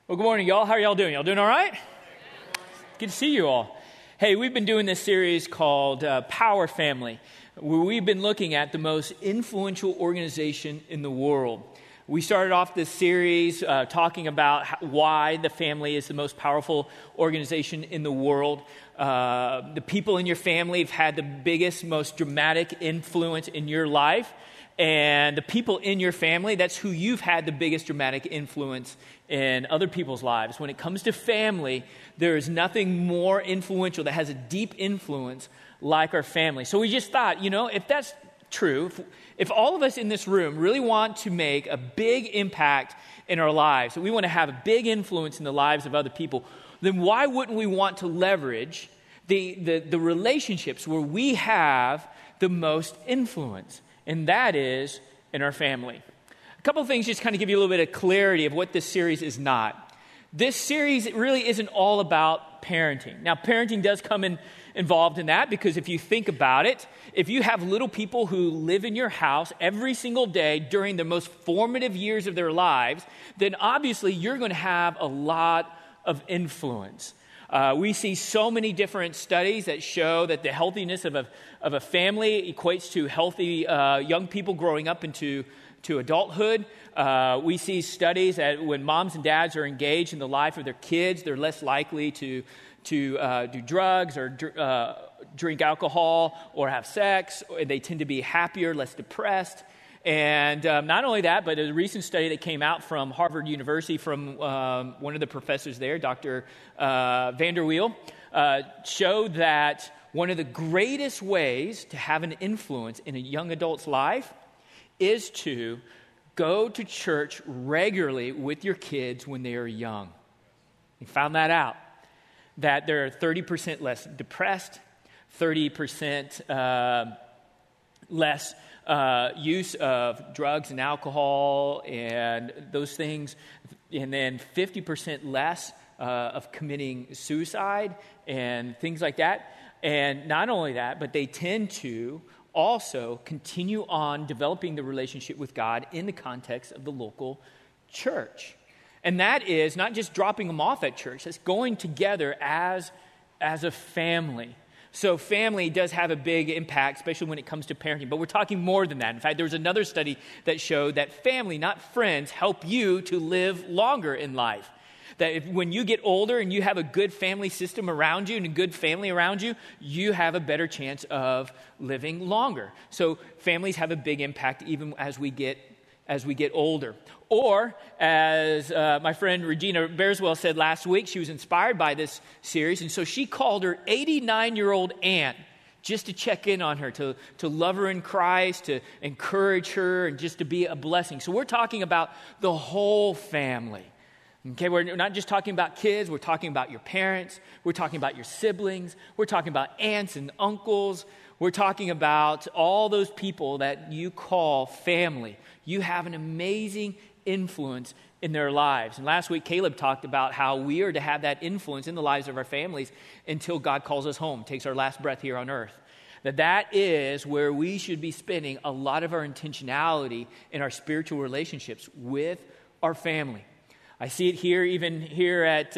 Well, good morning, y'all. How are y'all doing? Y'all doing all right? Good to see you all. Hey, we've been doing this series called Power Family, where we've been looking at the most influential organization in the world. We started off this series talking about why the family is the most powerful organization in the world. The people in your family have had the biggest, most dramatic influence in your life. And the people in your family, that's who you've had the biggest dramatic influence in other people's lives. When it comes to family, there is nothing more influential that has a deep influence like our family. So we just thought, if that's true, if all of us in this room really want to make a big impact in our lives, and we want to have a big influence in the lives of other people, then why wouldn't we want to leverage the relationships where we have the most influence? And that is in our family. A couple of things just kind of give you a little bit of clarity of what this series is not. This series really isn't all about parenting. Now, parenting does come involved in that because if you think about it, if you have little people who live in your house every single day during the most formative years of their lives, then obviously you're going to have a lot of influence. We see so many different studies that show that the healthiness of a family equates to healthy young people growing up into adulthood. We see studies that when moms and dads are engaged in the life of their kids, they're less likely to do drugs or drink alcohol or have sex. They tend to be happier, less depressed. And not only that, but a recent study that came out from Harvard University from one of the professors there, Dr. Vanderweel, showed that one of the greatest ways to have an influence in a young adult's life is to go to church regularly with your kids when they are young. We found that out, that they're 30% less depressed, 30% less use of drugs and alcohol and those things, and then 50% less of committing suicide and things like that. And not only that, but they tend to also continue on developing the relationship with God in the context of the local church. And that is not just dropping them off at church, that's going together as a family. So family does have a big impact, especially when it comes to parenting. But we're talking more than that. In fact, there was another study that showed that family, not friends, help you to live longer in life. That when you get older and you have a good family system around you and a good family around you, you have a better chance of living longer. So families have a big impact even as we get older. Or, as my friend Regina Bearswell said last week, she was inspired by this series, and so she called her 89-year-old aunt just to check in on her, to love her in Christ, to encourage her, and just to be a blessing. So we're talking about the whole family. Okay, we're not just talking about kids, we're talking about your parents, we're talking about your siblings, we're talking about aunts and uncles, we're talking about all those people that you call family. You have an amazing influence in their lives. And last week, Caleb talked about how we are to have that influence in the lives of our families until God calls us home, takes our last breath here on earth. That is where we should be spending a lot of our intentionality in our spiritual relationships with our family. I see it here, even here at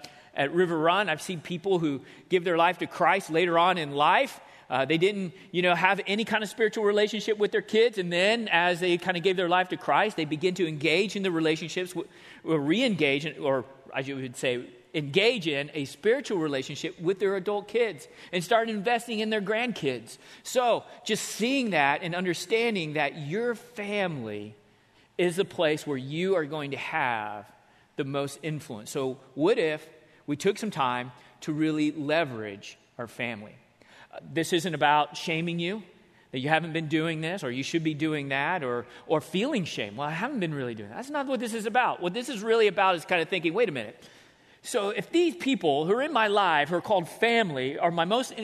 River Run. I've seen people who give their life to Christ later on in life. They didn't, have any kind of spiritual relationship with their kids. And then as they kind of gave their life to Christ, they begin to engage in the relationships, or re-engage, or I would say engage in a spiritual relationship with their adult kids and start investing in their grandkids. So just seeing that and understanding that your family is the place where you are going to have the most influence. So what if we took some time to really leverage our family? This isn't about shaming you, that you haven't been doing this, or you should be doing that, or feeling shame. Well, I haven't been really doing that. That's not what this is about. What this is really about is kind of thinking, wait a minute. So if these people who are in my life, who are called family, are my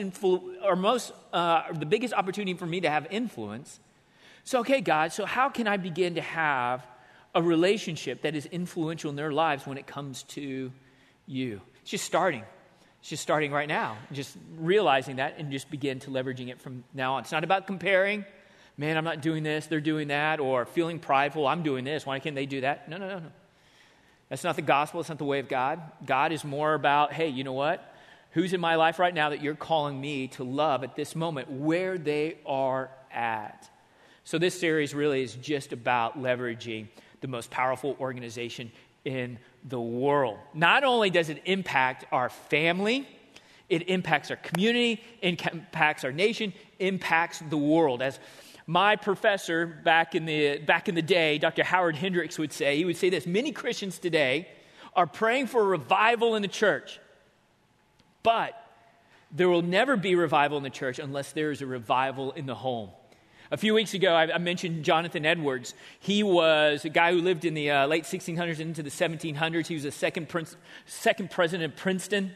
the biggest opportunity for me to have influence, so okay, God, so how can I begin to have a relationship that is influential in their lives when it comes to you? It's just starting. It's just starting right now, just realizing that and just begin to leveraging it from now on. It's not about comparing. Man, I'm not doing this, they're doing that, or feeling prideful, I'm doing this, why can't they do that? No. That's not the gospel. It's not the way of God. God is more about, hey, you know what? Who's in my life right now that you're calling me to love at this moment where they are at? So this series really is just about leveraging the most powerful organization in the world. Not only does it impact our family, it impacts our community, impacts our nation, impacts the world. As my professor back in the day, Dr. Howard Hendricks would say, he would say this: many Christians today are praying for a revival in the church, but there will never be revival in the church unless there is a revival in the home. A few weeks ago, I mentioned Jonathan Edwards. He was a guy who lived in the late 1600s into the 1700s. He was the second president of Princeton.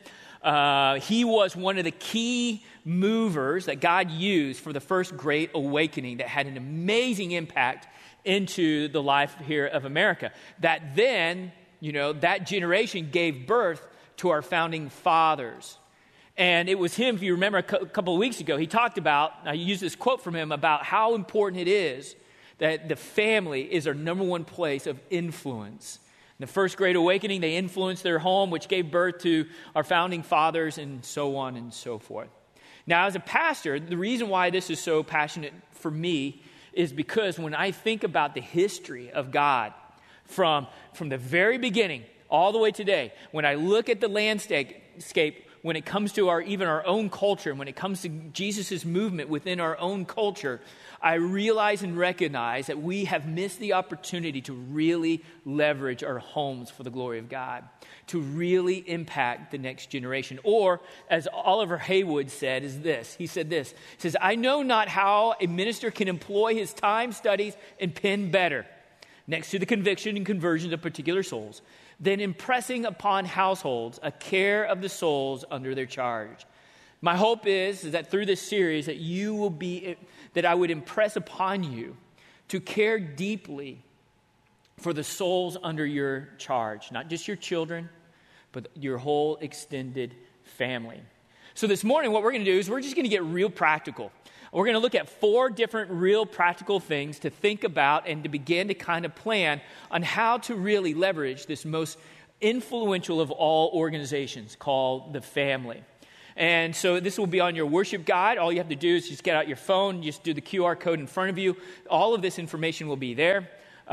He was one of the key movers that God used for the first Great Awakening that had an amazing impact into the life here of America. That then, that generation gave birth to our founding fathers. And it was him, if you remember a couple of weeks ago, he talked about, I used this quote from him about how important it is that the family is our number one place of influence. In the first Great Awakening, they influenced their home, which gave birth to our founding fathers, and so on and so forth. Now, as a pastor, the reason why this is so passionate for me is because when I think about the history of God from the very beginning all the way today, when I look at the landscape, when it comes to even our own culture, and when it comes to Jesus' movement within our own culture, I realize and recognize that we have missed the opportunity to really leverage our homes for the glory of God, to really impact the next generation. Or, as Oliver Haywood said, he says, I know not how a minister can employ his time, studies, and pen better, next to the conviction and conversion of particular souls, than impressing upon households a care of the souls under their charge. My hope is that through this series that I would impress upon you to care deeply for the souls under your charge, not just your children, but your whole extended family. So this morning, what we're going to do is we're just going to get real practical. We're going to look at 4 different real practical things to think about and to begin to kind of plan on how to really leverage this most influential of all organizations called the family. And so this will be on your worship guide. All you have to do is just get out your phone, just do the QR code in front of you. All of this information will be there.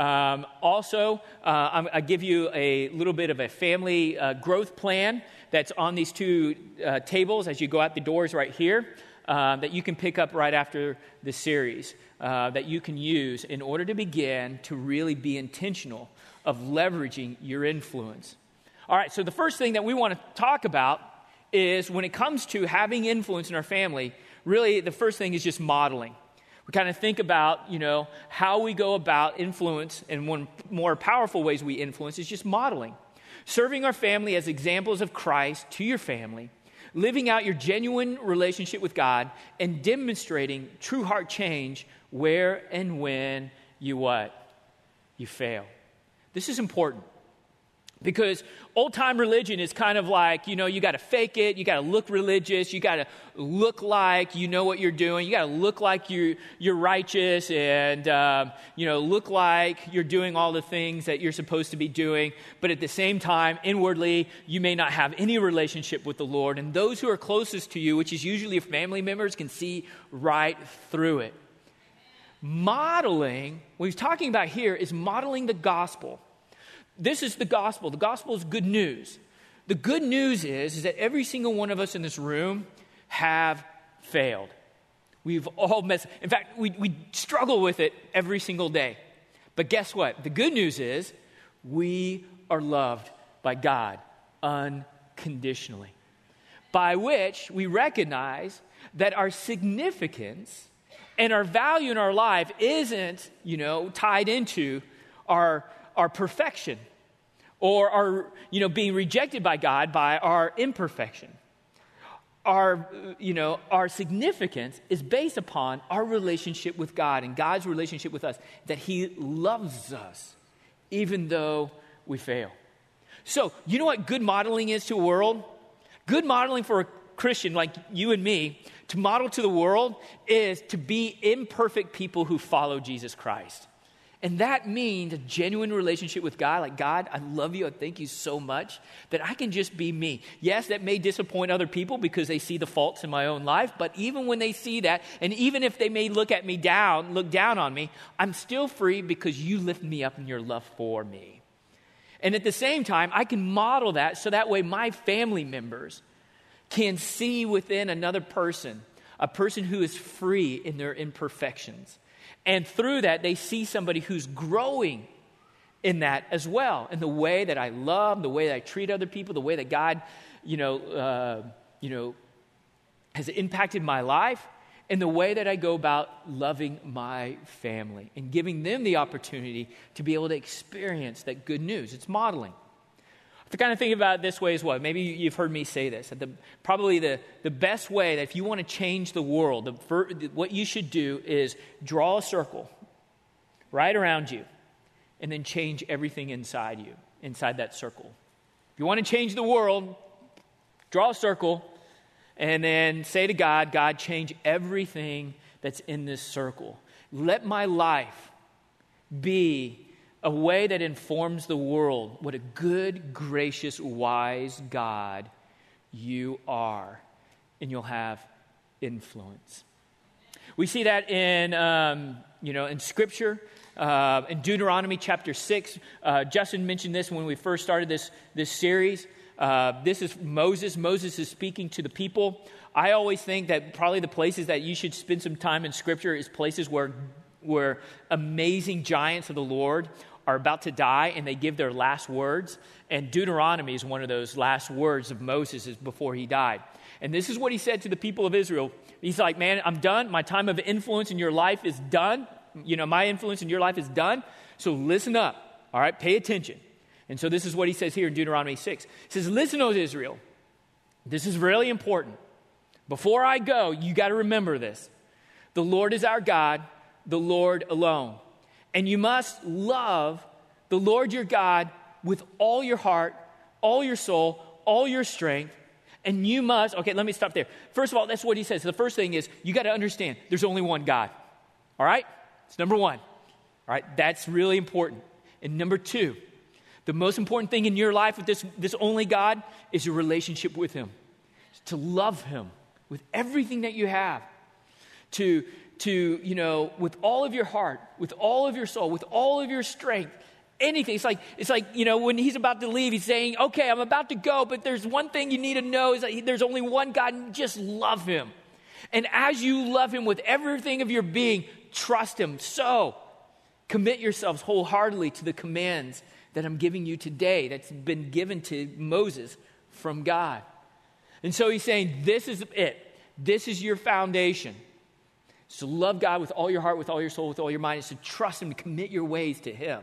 I give you a little bit of a family growth plan that's on these 2 tables as you go out the doors right here. That you can pick up right after the series, that you can use in order to begin to really be intentional of leveraging your influence. All right, so the first thing that we want to talk about is when it comes to having influence in our family, really the first thing is just modeling. We kind of think about, how we go about influence, and one more powerful ways we influence is just modeling. Serving our family as examples of Christ to your family, living out your genuine relationship with God, and demonstrating true heart change where and when you what? You fail. This is important because old-time religion is kind of like, you got to fake it, you got to look religious, you got to look like you know what you're doing, you got to look like you're righteous, and look like you're doing all the things that you're supposed to be doing, but at the same time, inwardly, you may not have any relationship with the Lord, and those who are closest to you, which is usually your family members, can see right through it. Modeling, what he's talking about here is modeling the gospel. This is the gospel. The gospel is good news. The good news is that every single one of us in this room have failed. We've all messed. In fact, we struggle with it every single day. But guess what? The good news is we are loved by God unconditionally, by which we recognize that our significance and our value in our life isn't, tied into our perfection or our, being rejected by God by our imperfection. Our significance is based upon our relationship with God and God's relationship with us, that He loves us even though we fail. So, you know what good modeling is to a world? Good modeling for a Christian like you and me to model to the world is to be imperfect people who follow Jesus Christ. And that means a genuine relationship with God. Like, God, I love you. I thank you so much that I can just be me. Yes, that may disappoint other people because they see the faults in my own life. But even when they see that, and even if they may look down on me, I'm still free because you lift me up in your love for me. And at the same time, I can model that so that way my family members can see within another person, a person who is free in their imperfections. And through that, they see somebody who's growing in that as well, in the way that I love, the way that I treat other people, the way that God, has impacted my life, and the way that I go about loving my family and giving them the opportunity to be able to experience that good news. It's modeling. To kind of think about it this way as well, maybe you've heard me say this, that probably the best way that if you want to change the world, what you should do is draw a circle right around you and then change everything inside you, inside that circle. If you want to change the world, draw a circle and then say to God, God, change everything that's in this circle. Let my life be a way that informs the world what a good, gracious, wise God you are, and you'll have influence. We see that in Scripture, in Deuteronomy chapter 6. Justin mentioned this when we first started this series. This is Moses. Moses is speaking to the people. I always think that probably the places that you should spend some time in Scripture is places where amazing giants of the Lord are about to die and they give their last words. And Deuteronomy is one of those last words of Moses before he died. And this is what he said to the people of Israel. He's like, man, I'm done. My time of influence in your life is done. My influence in your life is done. So listen up. All right, pay attention. And so this is what he says here in Deuteronomy 6. He says, listen, O Israel. This is really important. Before I go, you got to remember this. The Lord is our God, the Lord alone. And you must love the Lord your God with all your heart, all your soul, all your strength. And you must, okay, let me stop there. First of all, that's what he says. The first thing is you got to understand there's only one God. All right? It's number one. All right? That's really important. And number two, the most important thing in your life with this only God is your relationship with him. To love him with everything that you have. To with all of your heart, with all of your soul, with all of your strength, anything. It's like, when he's about to leave, he's saying, okay, I'm about to go, but there's one thing you need to know is that there's only one God, and just love him. And as you love him with everything of your being, trust him. So commit yourselves wholeheartedly to the commands that I'm giving you today that's been given to Moses from God. And so he's saying, this is it. This is your foundation. So love God with all your heart, with all your soul, with all your mind. Is to trust him, to commit your ways to him.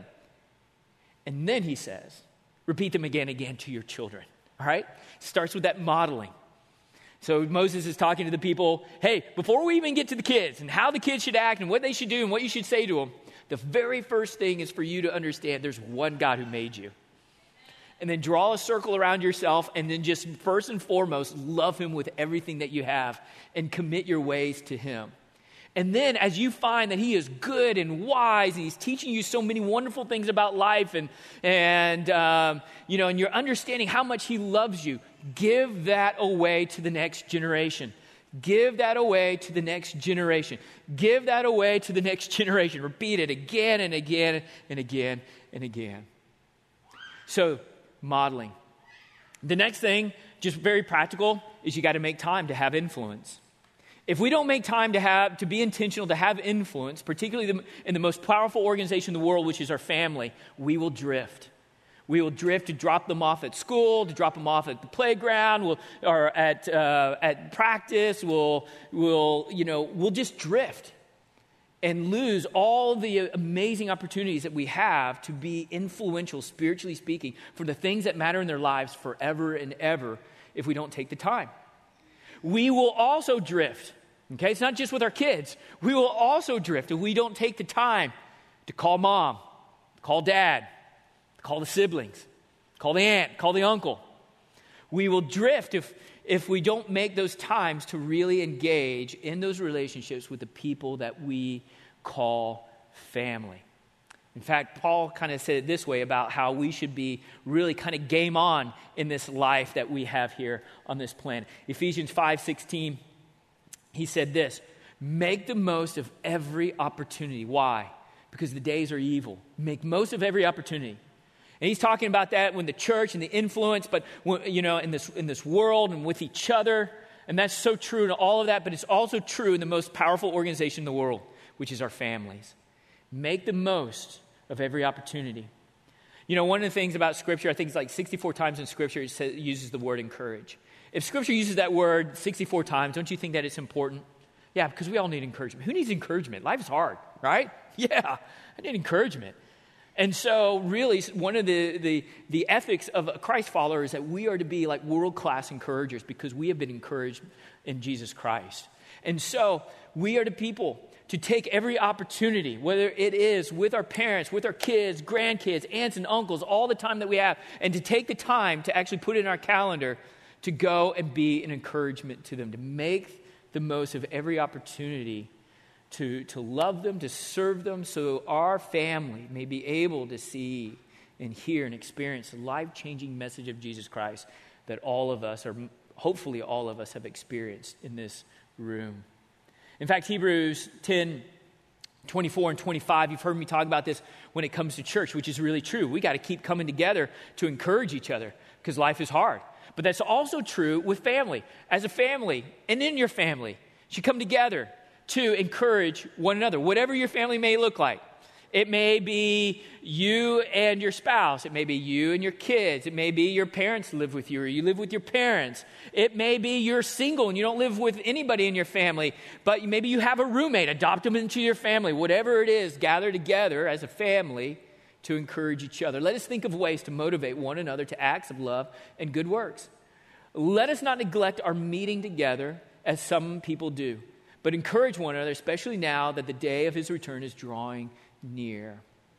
And then he says, repeat them again and again to your children. All right? Starts with that modeling. So Moses is talking to the people, hey, before we even get to the kids and how the kids should act and what they should do and what you should say to them, the very first thing is for you to understand there's one God who made you. And then draw a circle around yourself and then just first and foremost, love him with everything that you have and commit your ways to him. And then as you find that he is good and wise and he's teaching you so many wonderful things about life and you're understanding how much he loves you, give that away to the next generation. Give that away to the next generation. Give that away to the next generation. Repeat it again and again and again and again. So, modeling. The next thing, just very practical, is you got to make time to have influence. If we don't make time to be intentional, to have influence, particularly in the most powerful organization in the world, which is our family, we will drift. We will drift to drop them off at school, to drop them off at the playground, or at practice. We'll just drift and lose all the amazing opportunities that we have to be influential, spiritually speaking, for the things that matter in their lives forever and ever if we don't take the time. We will also drift, okay? It's not just with our kids. We will also drift if we don't take the time to call mom, call dad, call the siblings, call the aunt, call the uncle. We will drift if we don't make those times to really engage in those relationships with the people that we call family. In fact, Paul kind of said it this way about how we should be really kind of game on in this life that we have here on this planet. Ephesians 5:16, he said this, make the most of every opportunity. Why? Because the days are evil. Make most of every opportunity. And he's talking about that when the church and the influence, but in this world and with each other. And that's so true in all of that, but it's also true in the most powerful organization in the world, which is our families. Make the most of every opportunity. One of the things about Scripture, I think it's like 64 times in Scripture it uses the word encourage. If Scripture uses that word 64 times, don't you think that it's important? Yeah, because we all need encouragement. Who needs encouragement? Life is hard, right? Yeah, I need encouragement. And so really one of the ethics of a Christ follower is that we are to be like world-class encouragers because we have been encouraged in Jesus Christ. And so we are the people to take every opportunity, whether it is with our parents, with our kids, grandkids, aunts and uncles, all the time that we have, and to take the time to actually put it in our calendar to go and be an encouragement to them, to make the most of every opportunity to love them, to serve them, so our family may be able to see and hear and experience the life-changing message of Jesus Christ that all of us, or hopefully all of us, have experienced in this room. In fact, Hebrews 10:24 and 25, you've heard me talk about this when it comes to church, which is really true. We got to keep coming together to encourage each other because life is hard. But that's also true with family. As a family and in your family, you should come together to encourage one another, whatever your family may look like. It may be you and your spouse. It may be you and your kids. It may be your parents live with you or you live with your parents. It may be you're single and you don't live with anybody in your family, but maybe you have a roommate. Adopt them into your family. Whatever it is, gather together as a family to encourage each other. Let us think of ways to motivate one another to acts of love and good works. Let us not neglect our meeting together as some people do, but encourage one another, especially now that the day of his return is drawing near.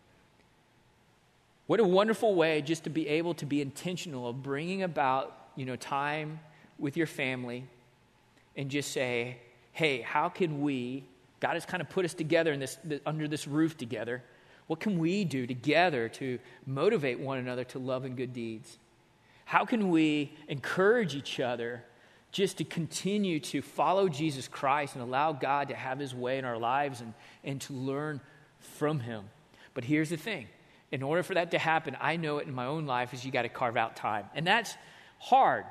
What a wonderful way just to be able to be intentional of bringing about, time with your family and just say, hey, how can we, God has kind of put us together in under this roof together. What can we do together to motivate one another to love and good deeds? How can we encourage each other just to continue to follow Jesus Christ and allow God to have his way in our lives and to learn from him? But here's the thing. In order for that to happen, I know it in my own life, is you got to carve out time. And that's hard,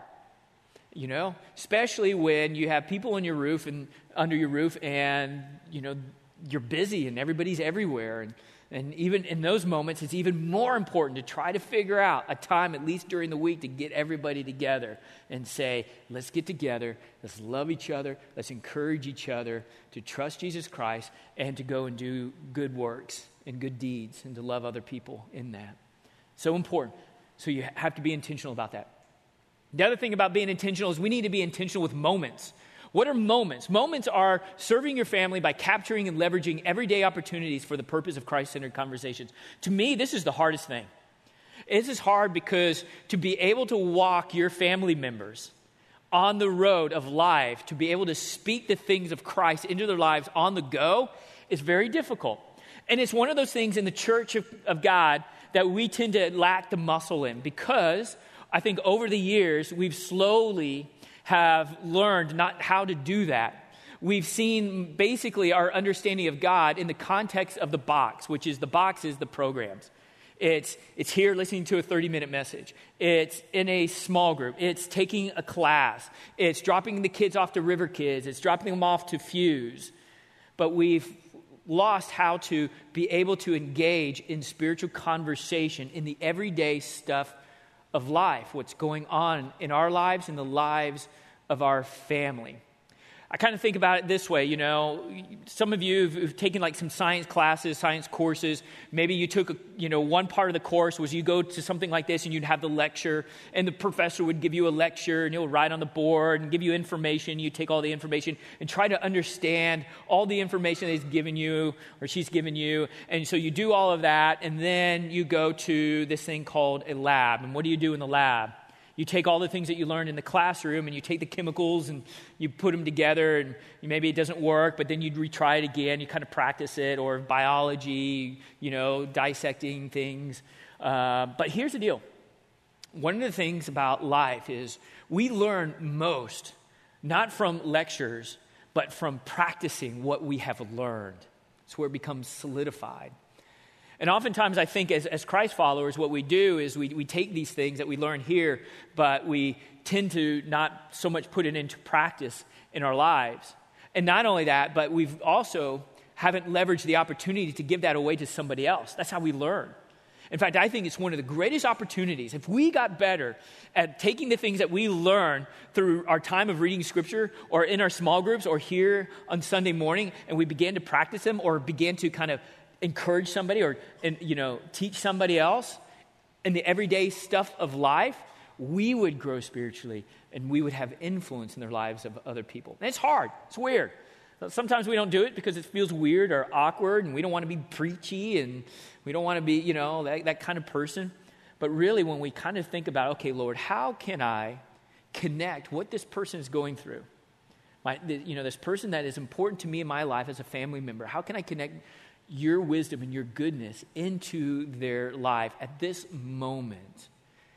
especially when you have people on your roof and under your roof and, you're busy and everybody's everywhere. And even in those moments, it's even more important to try to figure out a time, at least during the week, to get everybody together and say, let's get together, let's love each other, let's encourage each other to trust Jesus Christ and to go and do good works and good deeds and to love other people in that. So important. So you have to be intentional about that. The other thing about being intentional is we need to be intentional with moments. What are moments? Moments are serving your family by capturing and leveraging everyday opportunities for the purpose of Christ-centered conversations. To me, this is the hardest thing. This is hard because to be able to walk your family members on the road of life, to be able to speak the things of Christ into their lives on the go, is very difficult. And it's one of those things in the church of God that we tend to lack the muscle in, because I think over the years we've slowly have learned not how to do that. We've seen basically our understanding of God in the context of the box, which is the box is the programs. It's here listening to a 30-minute message. It's in a small group. It's taking a class. It's dropping the kids off to River Kids. It's dropping them off to Fuse. But we've lost how to be able to engage in spiritual conversation in the everyday stuff of life, what's going on in our lives and the lives of our family. I kind of think about it this way, some of you have taken like some science classes, science courses. Maybe you took, one part of the course was you go to something like this and you'd have the lecture and the professor would give you a lecture and he'll write on the board and give you information. You take all the information and try to understand all the information that he's given you or she's given you. And so you do all of that and then you go to this thing called a lab. And what do you do in the lab? You take all the things that you learned in the classroom and you take the chemicals and you put them together and maybe it doesn't work, but then you'd retry it again. You kind of practice it, or biology, dissecting things. But here's the deal. One of the things about life is we learn most, not from lectures, but from practicing what we have learned. It's where it becomes solidified. And oftentimes I think as Christ followers, what we do is we take these things that we learn here, but we tend to not so much put it into practice in our lives. And not only that, but we've also haven't leveraged the opportunity to give that away to somebody else. That's how we learn. In fact, I think it's one of the greatest opportunities. If we got better at taking the things that we learn through our time of reading Scripture or in our small groups or here on Sunday morning, and we began to practice them or began to kind of encourage somebody or teach somebody else in the everyday stuff of life, we would grow spiritually and we would have influence in their lives of other people. And it's hard. It's weird. Sometimes we don't do it because it feels weird or awkward and we don't want to be preachy and we don't want to be, that kind of person. But really when we kind of think about, okay, Lord, how can I connect what this person is going through? This person that is important to me in my life as a family member, how can I connect your wisdom and your goodness into their life at this moment?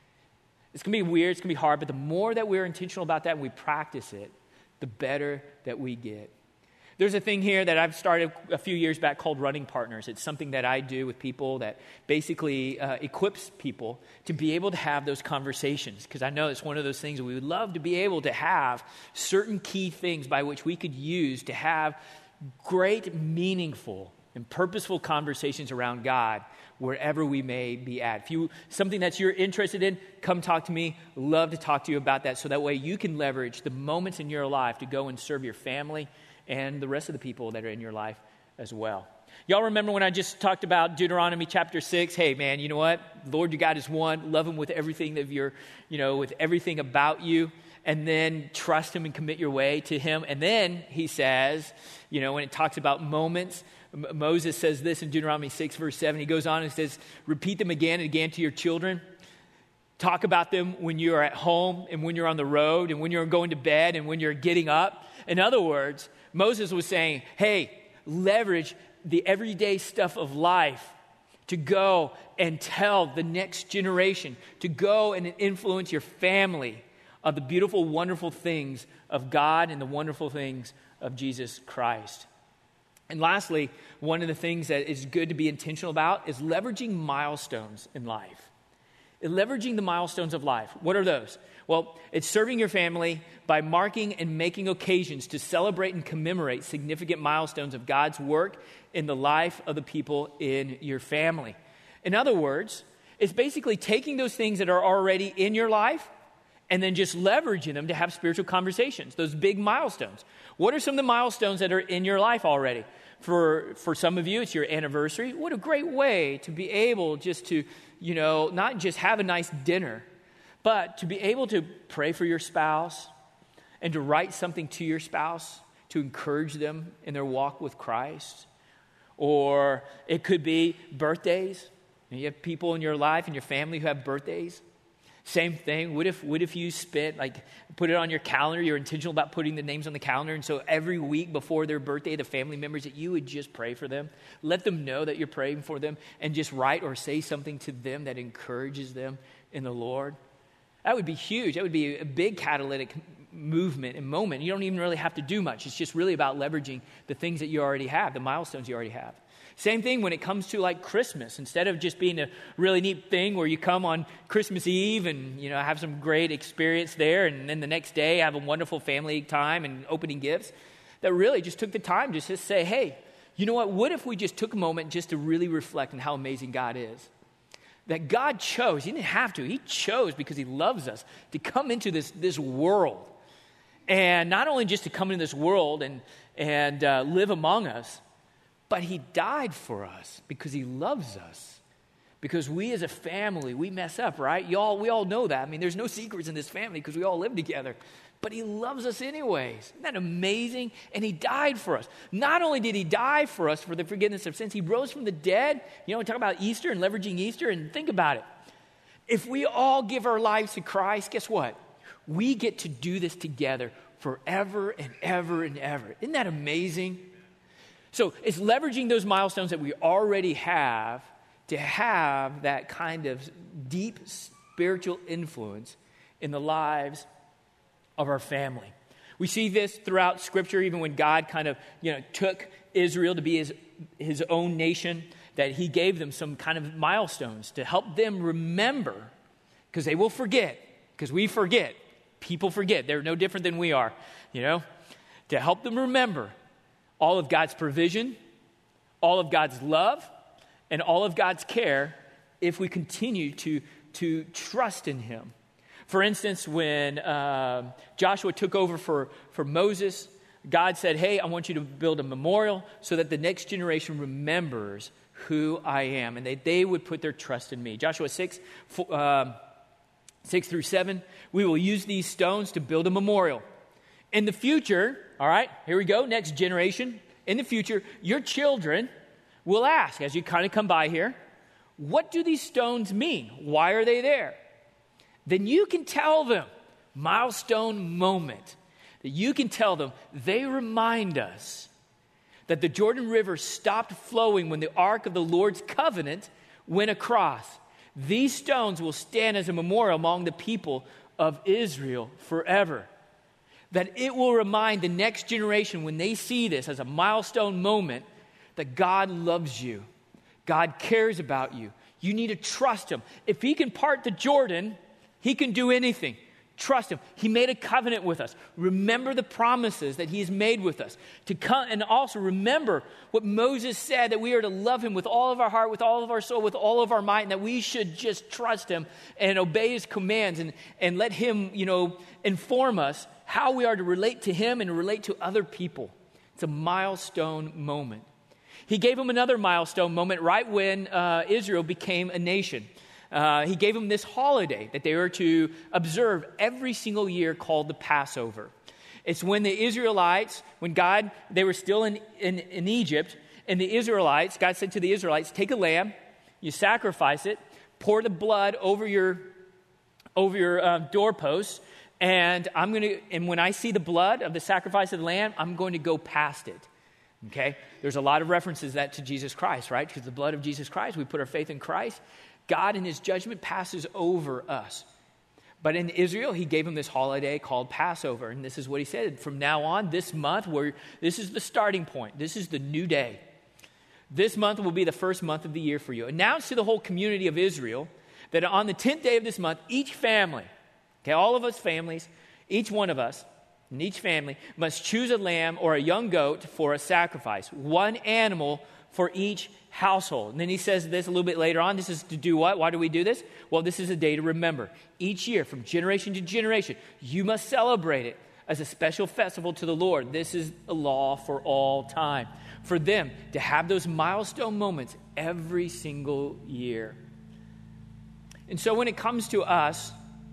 It's going to be weird, it's going to be hard, but the more that we're intentional about that and we practice it, the better that we get. There's a thing here that I've started a few years back called Running Partners. It's something that I do with people that basically equips people to be able to have those conversations, because I know it's one of those things that we would love to be able to have certain key things by which we could use to have great, meaningful, and purposeful conversations around God wherever we may be at. If something that you're interested in, come talk to me. Love to talk to you about that so that way you can leverage the moments in your life to go and serve your family and the rest of the people that are in your life as well. Y'all remember when I just talked about Deuteronomy chapter 6? Hey, man, you know what? Lord your God is one. Love him with everything with everything about you. And then trust him and commit your way to him. And then he says, when it talks about moments, Moses says this in Deuteronomy 6, verse 7. He goes on and says, repeat them again and again to your children. Talk about them when you're at home and when you're on the road and when you're going to bed and when you're getting up. In other words, Moses was saying, hey, leverage the everyday stuff of life to go and tell the next generation, to go and influence your family of the beautiful, wonderful things of God and the wonderful things of Jesus Christ. And lastly, one of the things that is good to be intentional about is leveraging milestones in life. Leveraging the milestones of life. What are those? Well, it's serving your family by marking and making occasions to celebrate and commemorate significant milestones of God's work in the life of the people in your family. In other words, it's basically taking those things that are already in your life and then just leveraging them to have spiritual conversations, those big milestones. What are some of the milestones that are in your life already? For some of you, it's your anniversary. What a great way to be able just to, not just have a nice dinner, but to be able to pray for your spouse and to write something to your spouse to encourage them in their walk with Christ. Or it could be birthdays. You have people in your life and your family who have birthdays. Same thing. What if you put it on your calendar, you're intentional about putting the names on the calendar, and so every week before their birthday, the family members, that you would just pray for them. Let them know that you're praying for them and just write or say something to them that encourages them in the Lord. That would be huge. That would be a big catalytic movement and moment. You don't even really have to do much. It's just really about leveraging the things that you already have, the milestones you already have. Same thing when it comes to like Christmas. Instead of just being a really neat thing where you come on Christmas Eve and, have some great experience there, and then the next day have a wonderful family time and opening gifts, that really just took the time just to say, hey, you know what if we just took a moment just to really reflect on how amazing God is? That God chose, he didn't have to, he chose because he loves us to come into this world. And not only just to come into this world and live among us, but he died for us because he loves us. Because we as a family, we mess up, right? We all know that. I mean, there's no secrets in this family because we all live together. But he loves us anyways. Isn't that amazing? And he died for us. Not only did he die for us for the forgiveness of sins, he rose from the dead. We talk about Easter and leveraging Easter, and think about it. If we all give our lives to Christ, guess what? We get to do this together forever and ever and ever. Isn't that amazing? So it's leveraging those milestones that we already have to have that kind of deep spiritual influence in the lives of our family. We see this throughout Scripture, even when God kind of, took Israel to be his own nation, that he gave them some kind of milestones to help them remember, because they will forget, because we forget. People forget. They're no different than we are, to help them remember all of God's provision, all of God's love, and all of God's care if we continue to trust in him. For instance, when Joshua took over for Moses, God said, hey, I want you to build a memorial so that the next generation remembers who I am, and they would put their trust in me. Joshua 6 through 7, we will use these stones to build a memorial. In the future, all right, here we go, next generation. In the future, your children will ask, as you kind of come by here, what do these stones mean? Why are they there? Then you can tell them, milestone moment, that you can tell them, they remind us that the Jordan River stopped flowing when the Ark of the Lord's covenant went across. These stones will stand as a memorial among the people of Israel forever. That it will remind the next generation, when they see this as a milestone moment, that God loves you. God cares about you. You need to trust him. If he can part the Jordan, he can do anything. Trust him. He made a covenant with us. Remember the promises that he has made with us. To come, and also remember what Moses said, that we are to love him with all of our heart, with all of our soul, with all of our might, and that we should just trust him and obey his commands and let him, inform us how we are to relate to him and relate to other people. It's a milestone moment. He gave them another milestone moment right when Israel became a nation. He gave them this holiday that they were to observe every single year called the Passover. It's when the Israelites, they were still in Egypt, and the Israelites, God said to the Israelites, take a lamb, you sacrifice it, pour the blood over your doorposts, and when I see the blood of the sacrifice of the lamb, I'm going to go past it. Okay? There's a lot of references to Jesus Christ, right? Because the blood of Jesus Christ, we put our faith in Christ. God in his judgment passes over us. But in Israel, he gave them this holiday called Passover. And this is what he said. From now on, this month, this is the starting point. This is the new day. This month will be the first month of the year for you. Announce to the whole community of Israel that on the 10th day of this month, each family, okay, all of us families, each one of us, and each family must choose a lamb or a young goat for a sacrifice. One animal for each household. And then he says this a little bit later on. This is to do what? Why do we do this? Well, this is a day to remember. Each year, from generation to generation, you must celebrate it as a special festival to the Lord. This is a law for all time. For them to have those milestone moments every single year. And so when it comes to us,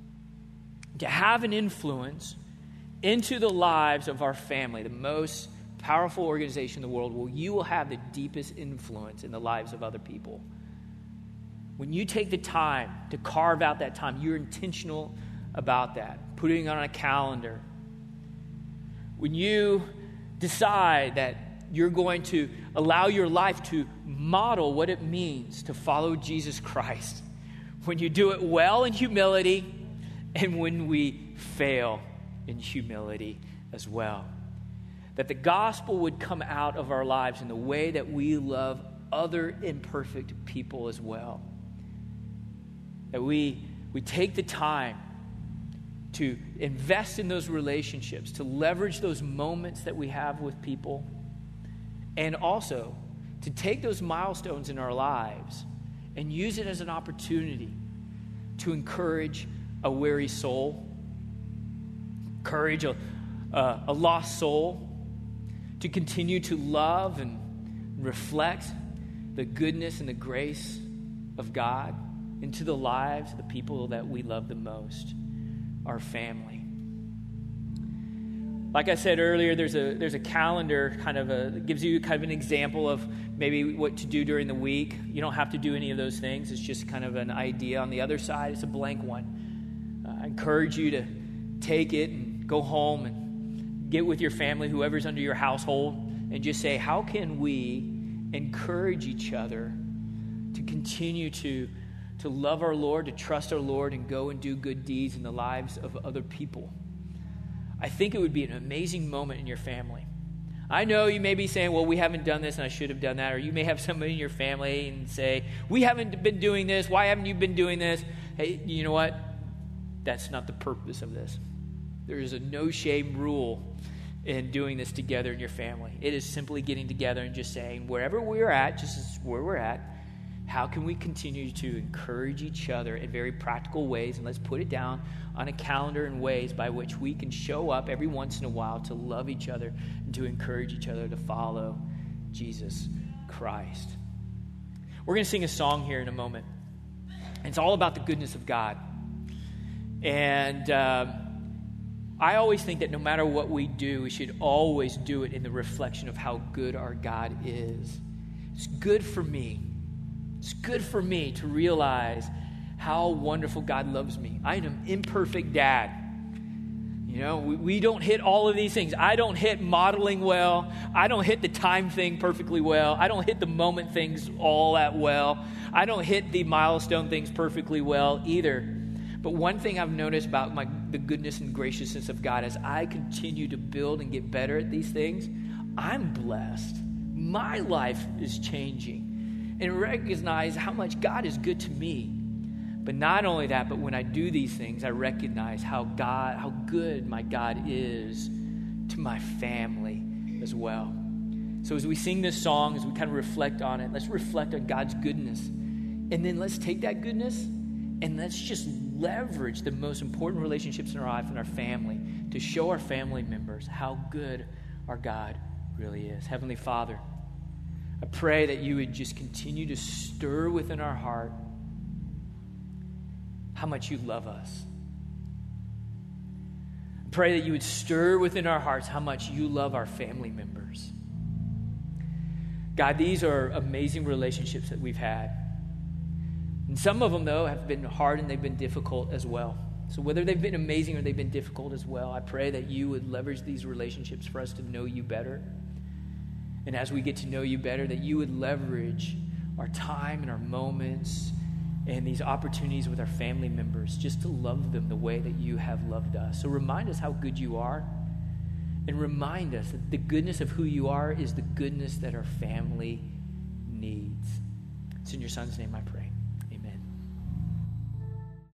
to have an influence into the lives of our family, the most powerful organization in the world, where you will have the deepest influence in the lives of other people. When you take the time to carve out that time, you're intentional about that, putting it on a calendar. When you decide that you're going to allow your life to model what it means to follow Jesus Christ, when you do it well in humility, and when we fail in humility as well. That the gospel would come out of our lives in the way that we love other imperfect people as well. That we take the time to invest in those relationships, to leverage those moments that we have with people, and also to take those milestones in our lives and use it as an opportunity to encourage a weary soul, encourage a lost soul, to continue to love and reflect the goodness and the grace of God into the lives of the people that we love the most, our family. Like I said earlier, there's a calendar that gives you kind of an example of maybe what to do during the week. You don't have to do any of those things. It's just kind of an idea. On the other side, it's a blank one. I encourage you to take it and go home and get with your family, whoever's under your household, and just say, how can we encourage each other to continue to love our Lord, to trust our Lord, and go and do good deeds in the lives of other people? I think it would be an amazing moment in your family. I know you may be saying, well, we haven't done this and I should have done that. Or you may have somebody in your family and say, we haven't been doing this. Why haven't you been doing this? Hey, you know what? That's not the purpose of this. There is a no-shame rule in doing this together in your family. It is simply getting together and just saying, wherever we're at, just as where we're at, how can we continue to encourage each other in very practical ways? And let's put it down on a calendar in ways by which we can show up every once in a while to love each other and to encourage each other to follow Jesus Christ. We're going to sing a song here in a moment. It's all about the goodness of God. And I always think that no matter what we do, we should always do it in the reflection of how good our God is. It's good for me. It's good for me to realize how wonderful God loves me. I am an imperfect dad. You know, we don't hit all of these things. I don't hit modeling well. I don't hit the time thing perfectly well. I don't hit the moment things all that well. I don't hit the milestone things perfectly well either. But one thing I've noticed about the goodness and graciousness of God, as I continue to build and get better at these things, I'm blessed. My life is changing. And recognize how much God is good to me. But not only that, but when I do these things, I recognize how good my God is to my family as well. So as we sing this song, as we kind of reflect on it, let's reflect on God's goodness. And then let's take that goodness and let's just leverage the most important relationships in our life and our family to show our family members how good our God really is. Heavenly Father, I pray that you would just continue to stir within our heart how much you love us. I pray that you would stir within our hearts how much you love our family members. God, these are amazing relationships that we've had. And some of them, though, have been hard and they've been difficult as well. So whether they've been amazing or they've been difficult as well, I pray that you would leverage these relationships for us to know you better. And as we get to know you better, that you would leverage our time and our moments and these opportunities with our family members just to love them the way that you have loved us. So remind us how good you are, and remind us that the goodness of who you are is the goodness that our family needs. It's in your Son's name I pray.